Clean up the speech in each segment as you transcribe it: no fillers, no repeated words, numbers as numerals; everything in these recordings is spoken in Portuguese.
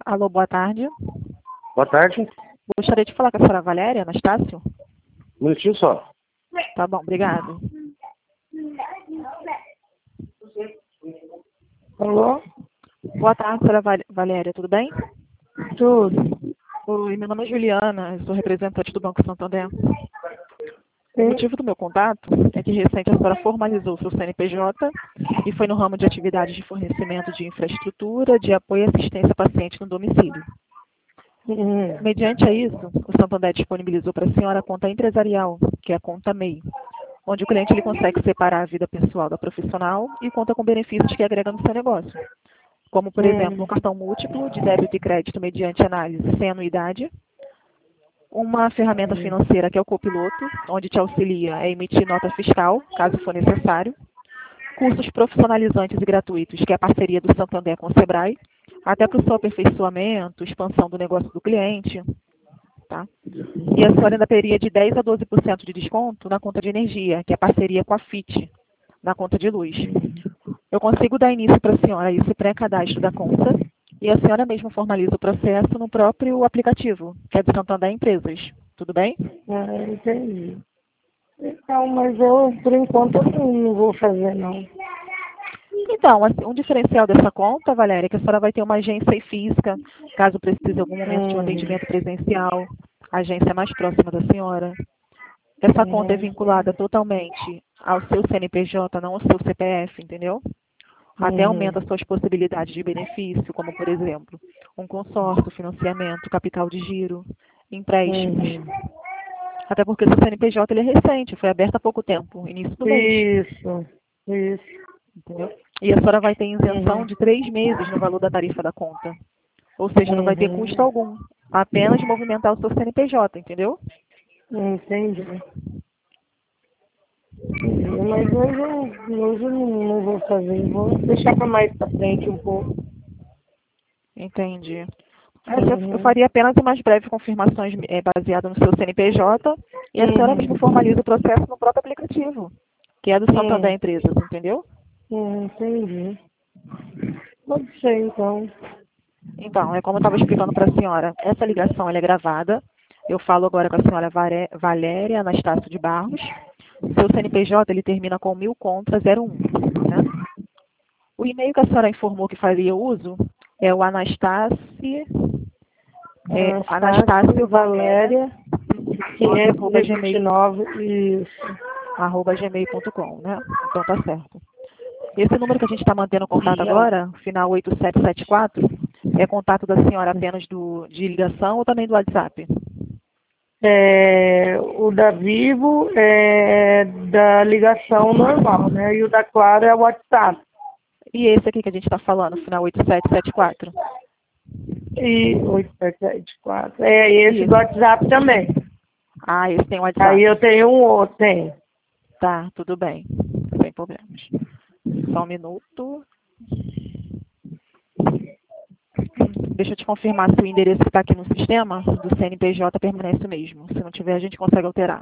Alô, boa tarde. Boa tarde. Gostaria de falar com a senhora Valéria Anastácio? Um minutinho só. Tá bom, obrigado. Alô? Boa tarde, senhora Valéria, tudo bem? Tudo. Oi, meu nome é Juliana, eu sou representante do Banco Santander. O Sim. motivo do meu contato é que recente a senhora formalizou seu CNPJ e foi no ramo de atividades de fornecimento de infraestrutura, de apoio e assistência a paciente no domicílio. Mediante a isso, o Santander disponibilizou para a senhora a conta empresarial, que é a conta MEI, onde o cliente ele consegue separar a vida pessoal da profissional e conta com benefícios que agrega no seu negócio, como, por exemplo, um cartão múltiplo de débito e crédito mediante análise sem anuidade, uma ferramenta financeira que é o Copiloto, onde te auxilia a emitir nota fiscal, caso for necessário, cursos profissionalizantes e gratuitos, que é a parceria do Santander com o Sebrae, até para o seu aperfeiçoamento, expansão do negócio do cliente, tá? E a senhora ainda teria de 10% a 12% de desconto na conta de energia, que é a parceria com a FIT, na conta de luz. Eu consigo dar início para a senhora esse pré-cadastro da conta e a senhora mesma formaliza o processo no próprio aplicativo, que é do Santander Empresas. Tudo bem? Entendi. Então, mas eu, por enquanto, eu não vou fazer, não. Então, assim, um diferencial dessa conta, Valéria, é que a senhora vai ter uma agência aí física, caso precise em algum momento de um atendimento presencial, a agência é mais próxima da senhora. Essa conta é vinculada totalmente ao seu CNPJ, não ao seu CPF, entendeu? Até aumenta as suas possibilidades de benefício, como, por exemplo, um consórcio, financiamento, capital de giro, empréstimos. Até porque o seu CNPJ ele é recente, foi aberto há pouco tempo, início do mês. Isso. Entendeu? E a senhora vai ter isenção de 3 meses no valor da tarifa da conta. Ou seja, não vai ter custo algum. Apenas movimentar o seu CNPJ, entendeu? Entendi. Mas hoje eu não vou fazer. Vou deixar para mais para frente um pouco. Entendi. Eu faria apenas umas breves confirmações baseadas no seu CNPJ e a senhora mesmo formaliza o processo no próprio aplicativo, que é do Santander Empresas, entendeu? Entendi. Pode ser, então. Então, é como eu estava explicando para a senhora, essa ligação ela é gravada. Eu falo agora com a senhora Valéria Anastácio de Barros. Seu CNPJ ele termina com 1000 contra 01. Né? O e-mail que a senhora informou que faria uso é o Anastácio Valéria 529, @gmail.com, né? Então tá certo. Esse número que a gente está mantendo contato agora, final 8774, é contato da senhora apenas de ligação ou também do WhatsApp? O da Vivo é da ligação normal, né? E o da Claro é o WhatsApp. E esse aqui que a gente está falando, final 8774? E 8774. Esse do WhatsApp também. Ah, esse tem WhatsApp. Aí eu tenho um outro, tem. Tá, tudo bem. Sem problemas. Só um minuto. Deixa eu te confirmar se o endereço que está aqui no sistema do CNPJ permanece o mesmo. Se não tiver, a gente consegue alterar.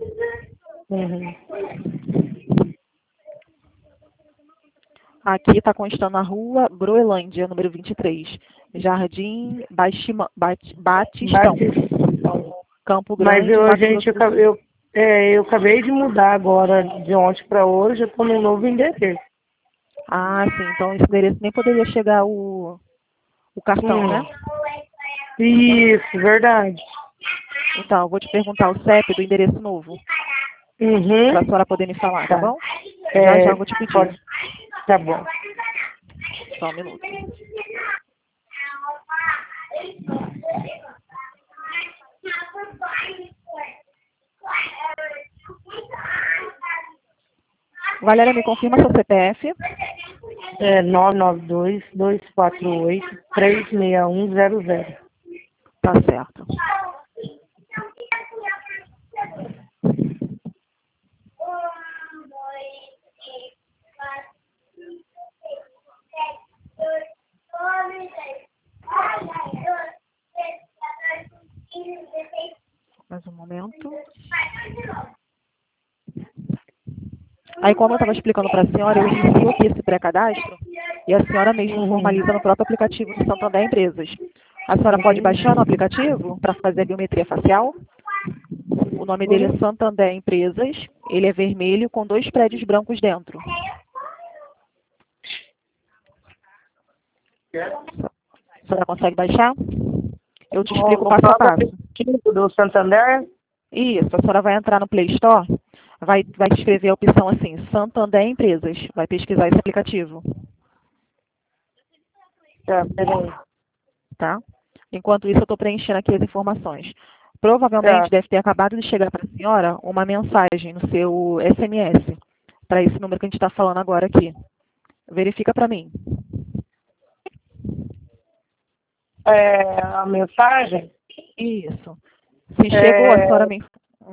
Aqui está constando a rua Groenlândia, número 23. Jardim Batistão. Campo Grande. Mas eu acabei de mudar agora, de ontem para hoje, eu estou no novo endereço. Ah, sim. Então esse endereço nem poderia chegar o cartão, né? Isso, verdade. Então, eu vou te perguntar o CEP do endereço novo. Para a senhora poder me falar, tá bom? Já eu vou te pedir. Pode. Tá bom. Só um minuto. Valéria, me confirma seu CPF. 99248-36100. Tá certo. Mais um momento. Aí, como eu estava explicando para a senhora, eu inicio aqui esse pré-cadastro e a senhora mesmo formaliza no próprio aplicativo do Santander Empresas. A senhora pode baixar no aplicativo para fazer a biometria facial. O nome dele é Santander Empresas. Ele é vermelho com 2 prédios brancos dentro. A senhora consegue baixar? Eu te explico o passo a passo. Do Santander? Isso, a senhora vai entrar no Play Store, vai escrever a opção assim, Santander Empresas. Vai pesquisar esse aplicativo. Tá, peraí. Tá? Enquanto isso, eu estou preenchendo aqui as informações. Provavelmente deve ter acabado de chegar para a senhora uma mensagem no seu SMS, para esse número que a gente está falando agora aqui. Verifica para mim. A mensagem? Isso. Se chegou, a senhora me...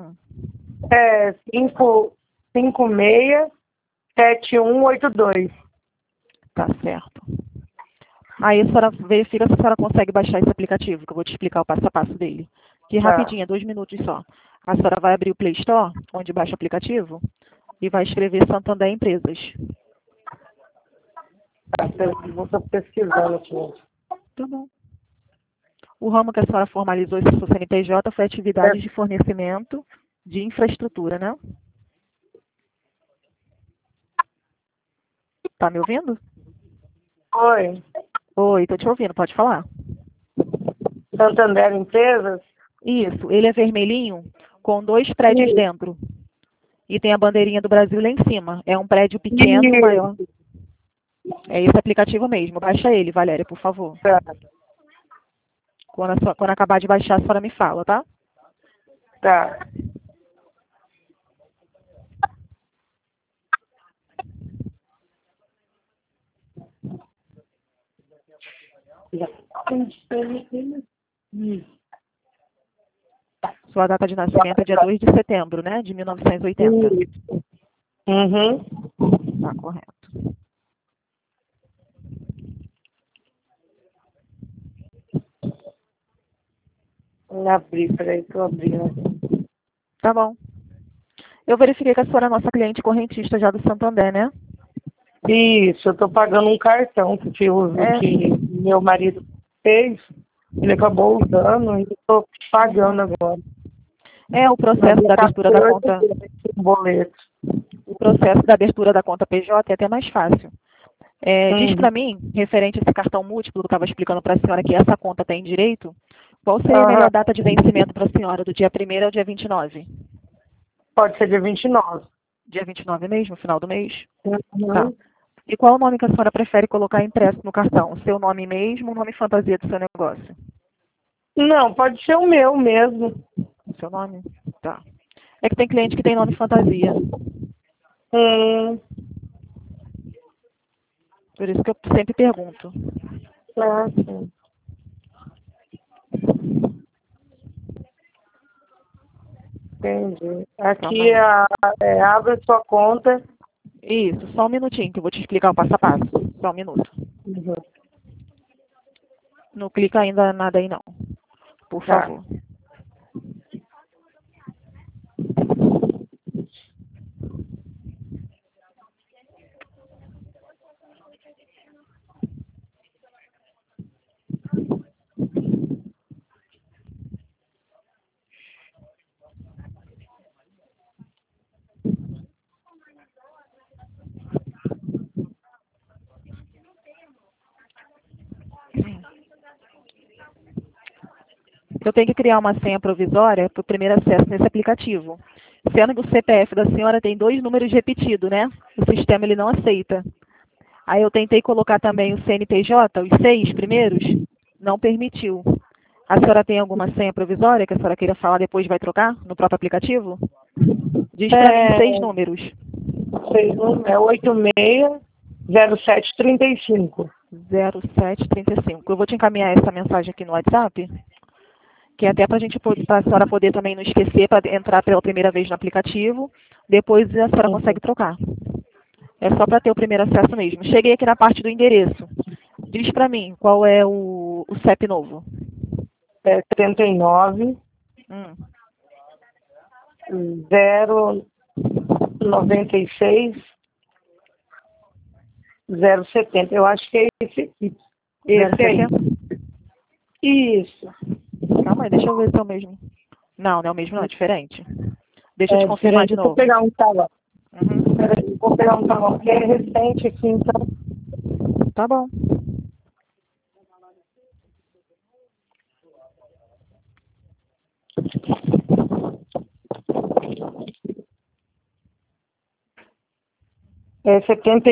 5567182. Tá certo. Aí a senhora verifica se a senhora consegue baixar esse aplicativo, que eu vou te explicar o passo a passo dele. Que rapidinho, 2 minutos só. A senhora vai abrir o Play Store, onde baixa o aplicativo, e vai escrever Santander Empresas. Tá, vou estar pesquisando aqui. Tá bom. O ramo que a senhora formalizou esse seu CNPJ foi atividades de fornecimento de infraestrutura, né? Tá me ouvindo? Oi. Oi, tô te ouvindo, pode falar. Santander Empresas? Isso, ele é vermelhinho com 2 prédios dentro. E tem a bandeirinha do Brasil lá em cima. É um prédio pequeno, maior. É esse aplicativo mesmo. Baixa ele, Valéria, por favor. Tá. Quando acabar de baixar, a senhora me fala, tá? Tá. Sua data de nascimento é dia 2 de setembro, né? De 1980. Uhum. Tá, correto. Peraí, tô abrindo. Tá bom. Eu verifiquei que a senhora é nossa cliente correntista já do Santander, né? Isso, eu tô pagando um cartão que meu marido fez. Ele acabou usando e eu tô pagando agora. É o processo da abertura da conta. Boleto. O processo da abertura da conta PJ é até mais fácil. Diz para mim, referente a esse cartão múltiplo que eu estava explicando para a senhora que essa conta tem direito, qual seria a melhor data de vencimento para a senhora, do dia 1º ao dia 29? Pode ser dia 29. Dia 29 mesmo, final do mês? Uhum. Tá. E qual o nome que a senhora prefere colocar impresso no cartão? O seu nome mesmo ou o nome fantasia do seu negócio? Não, pode ser o meu mesmo. O seu nome? Tá. É que tem cliente que tem nome fantasia. Por isso que eu sempre pergunto. Sim. Entendi. Aqui abre sua conta. Isso, só um minutinho que eu vou te explicar o passo a passo. Só um minuto. Uhum. Não clica ainda nada aí não. Por favor. Eu tenho que criar uma senha provisória para o primeiro acesso nesse aplicativo. Sendo que o CPF da senhora tem 2 números repetidos, né? O sistema ele não aceita. Aí eu tentei colocar também o CNPJ, os 6 primeiros, não permitiu. A senhora tem alguma senha provisória que a senhora queira falar depois vai trocar no próprio aplicativo? Diz para mim 6 números. 6 números é 860735. 0735. Eu vou te encaminhar essa mensagem aqui no WhatsApp, que é até para a senhora poder também não esquecer para entrar pela primeira vez no aplicativo. Depois a senhora consegue trocar. É só para ter o primeiro acesso mesmo. Cheguei aqui na parte do endereço. Diz para mim qual é o CEP novo. É 39 096 070. Eu acho que é esse aqui. Esse aí. Isso. Calma aí, deixa eu ver se é o mesmo. Não, não é o mesmo, não, é diferente. Deixa eu te confirmar de Diferente. Vou novo. pegar um talão. Uhum. Peraí, vou pegar um talão que é recente aqui, então. Tá bom. É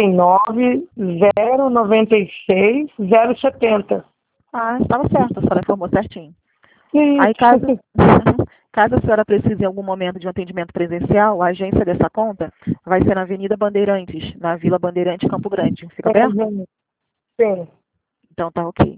79 096 070. Ah, estava certo, a senhora informou certinho. Aí, Isso. caso, caso a senhora precise em algum momento de um atendimento presencial, a agência dessa conta vai ser na Avenida Bandeirantes, na Vila Bandeirante, Campo Grande. Fica perto? Sim. Então tá ok.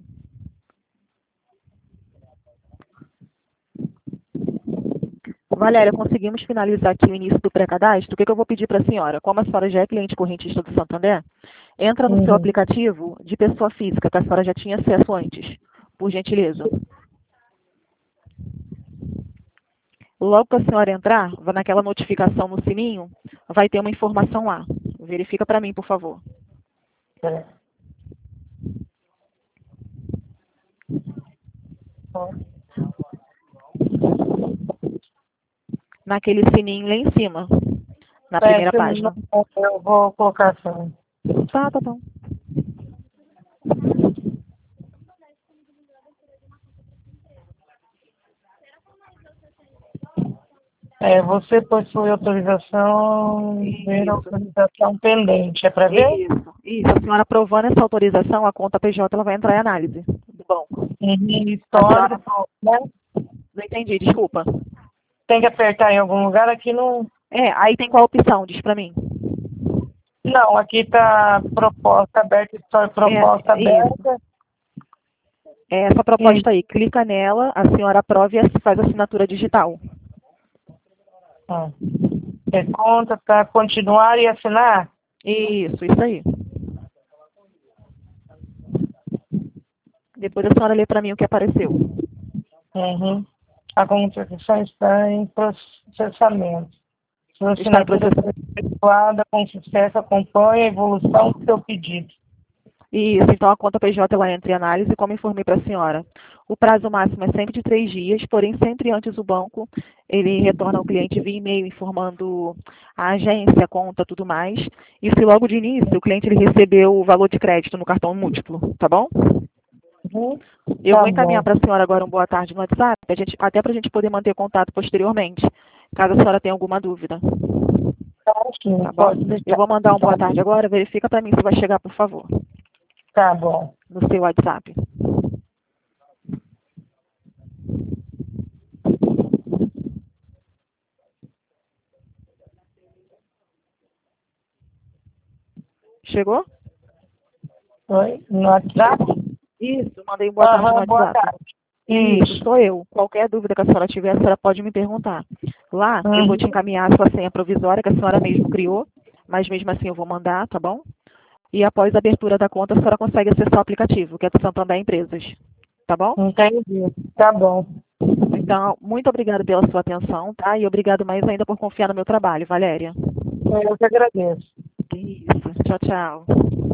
Valéria, conseguimos finalizar aqui o início do pré-cadastro. O que eu vou pedir para a senhora? Como a senhora já é cliente correntista do Santander, entra no seu aplicativo de pessoa física, que a senhora já tinha acesso antes, por gentileza. Logo que a senhora entrar, vai naquela notificação no sininho, vai ter uma informação lá. Verifica para mim, por favor. Naquele sininho lá em cima, na primeira página. Eu vou colocar assim. Tá bom. Você possui autorização, ver autorização pendente. É para ver? Isso. A senhora aprovando essa autorização, a conta PJ ela vai entrar em análise do banco. Histórico, né? Não entendi, desculpa. Tem que apertar em algum lugar, aqui não... Aí tem qual opção? Diz para mim. Não, aqui está proposta aberta, proposta aberta. Essa proposta aí, clica nela, a senhora aprova e faz a assinatura digital. Conta para continuar e assinar? Isso aí. Depois a senhora lê para mim o que apareceu. A comunicação está em processamento. Sua Está em assinatura foi efetuada com sucesso, acompanhe a evolução do seu pedido. Isso, então a conta PJ ela entra em análise, como informei para a senhora. O prazo máximo é sempre de 3 dias, porém sempre antes o banco, ele retorna ao cliente via e-mail informando a agência, a conta, tudo mais. E se logo de início o cliente ele recebeu o valor de crédito no cartão múltiplo, tá bom? Eu vou encaminhar para a senhora agora um boa tarde no WhatsApp, até para a gente poder manter contato posteriormente, caso a senhora tenha alguma dúvida. Tá bom? Eu vou mandar um boa tarde agora, verifica para mim se vai chegar, por favor. Tá bom. No seu WhatsApp. Chegou? Oi? No WhatsApp? Isso, mandei um boa tarde no WhatsApp. Boa tarde. Isso, sou eu. Qualquer dúvida que a senhora tiver, a senhora pode me perguntar. Lá, eu vou te encaminhar a sua senha provisória, que a senhora mesmo criou, mas mesmo assim eu vou mandar, tá bom? E após a abertura da conta, a senhora consegue acessar o aplicativo, que é do Santander Empresas. Tá bom? Entendi. Tá bom. Então, muito obrigada pela sua atenção, tá? E obrigado mais ainda por confiar no meu trabalho, Valéria. Eu que agradeço. Isso. Tchau, tchau.